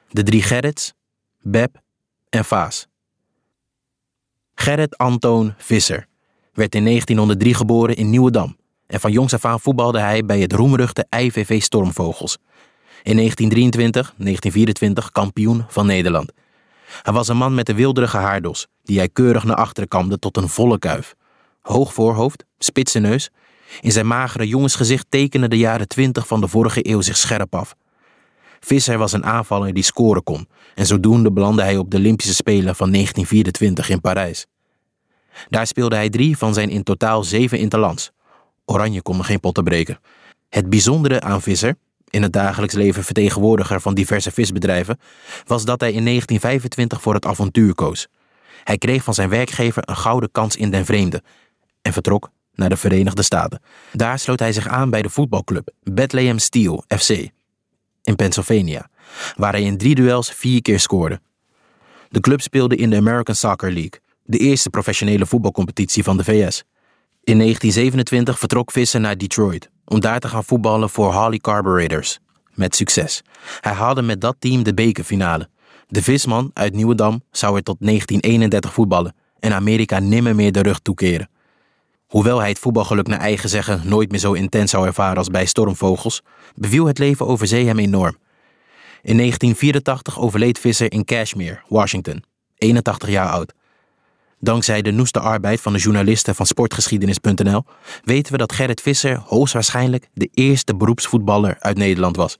De 3 Gerrits, Beb en Vaas. Gerrit Antoon Visser werd in 1903 geboren in Nieuwedam en van jongs af aan voetbalde hij bij het roemruchte IVV Stormvogels. In 1923 kampioen van Nederland. Hij was een man met een wilderige haardos die hij keurig naar achteren kamde tot een volle kuif. Hoog voorhoofd, spitse neus. In zijn magere jongensgezicht tekenen de jaren 20 van de vorige eeuw zich scherp af. Visser was een aanvaller die scoren kon en zodoende belandde hij op de Olympische Spelen van 1924 in Parijs. Daar speelde hij 3 van zijn in totaal 7 interlands. Oranje kon geen potten breken. Het bijzondere aan Visser, in het dagelijks leven vertegenwoordiger van diverse visbedrijven, was dat hij in 1925 voor het avontuur koos. Hij kreeg van zijn werkgever een gouden kans in den vreemde en vertrok naar de Verenigde Staten. Daar sloot hij zich aan bij de voetbalclub Bethlehem Steel FC in Pennsylvania, waar hij in 3 duels 4 keer scoorde. De club speelde in de American Soccer League, de eerste professionele voetbalcompetitie van de VS. In 1927 vertrok Visser naar Detroit om daar te gaan voetballen voor Harley Carburetors. Met succes. Hij haalde met dat team de bekerfinale. De visman uit Nieuwedam zou er tot 1931 voetballen en Amerika nimmer meer de rug toekeren. Hoewel hij het voetbalgeluk naar eigen zeggen nooit meer zo intens zou ervaren als bij Stormvogels, beviel het leven over zee hem enorm. In 1984 overleed Visser in Cashmere, Washington, 81 jaar oud. Dankzij de noeste arbeid van de journalisten van sportgeschiedenis.nl weten we dat Gerrit Visser hoogstwaarschijnlijk de eerste beroepsvoetballer uit Nederland was.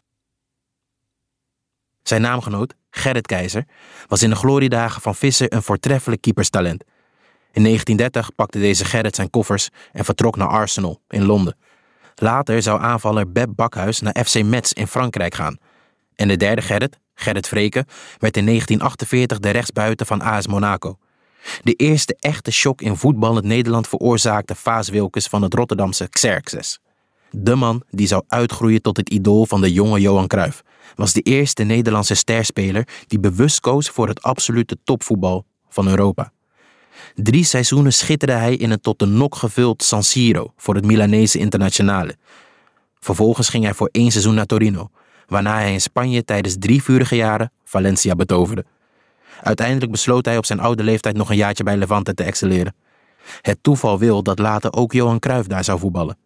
Zijn naamgenoot, Gerrit Keizer, was in de gloriedagen van Visser een voortreffelijk keeperstalent. In 1930 pakte deze Gerrit zijn koffers en vertrok naar Arsenal in Londen. Later zou aanvaller Beb Bakhuis naar FC Metz in Frankrijk gaan. En de derde Gerrit, Gerrit Vreken, werd in 1948 de rechtsbuiten van AS Monaco. De eerste echte shock in voetballend Nederland veroorzaakte Vaas Wilkes van het Rotterdamse Xerxes. De man die zou uitgroeien tot het idool van de jonge Johan Cruijff was de eerste Nederlandse sterspeler die bewust koos voor het absolute topvoetbal van Europa. 3 seizoenen schitterde hij in een tot de nok gevuld San Siro voor het Milanese Internazionale. Vervolgens ging hij voor 1 seizoen naar Torino, waarna hij in Spanje tijdens 3 vurige jaren Valencia betoverde. Uiteindelijk besloot hij op zijn oude leeftijd nog een jaartje bij Levante te excelleren. Het toeval wil dat later ook Johan Cruijff daar zou voetballen.